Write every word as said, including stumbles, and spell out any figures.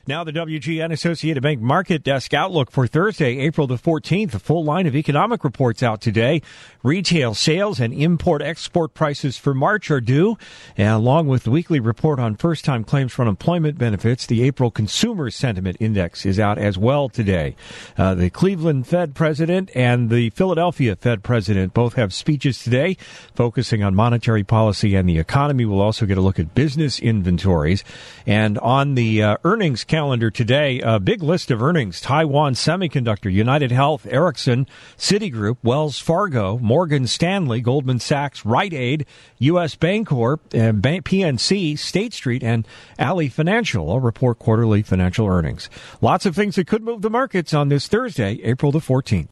Now the W G N Associated Bank Market Desk outlook for Thursday, April the fourteenth. A full line of economic reports out today. Retail sales and import-export prices for March are due. And along with the weekly report on first-time claims for unemployment benefits, the April Consumer Sentiment Index is out as well today. Uh, the Cleveland Fed president and the Philadelphia Fed president both have speeches today focusing on monetary policy and the economy. We'll also get a look at business inventories. And on the uh, earnings calendar today, a big list of earnings. Taiwan Semiconductor, United Health, Ericsson, Citigroup, Wells Fargo, Morgan Stanley, Goldman Sachs, Rite Aid, U S Bancorp, uh, P N C, State Street, and Ally Financial all report quarterly financial earnings. Lots of things that could move the markets on this Thursday, April the fourteenth.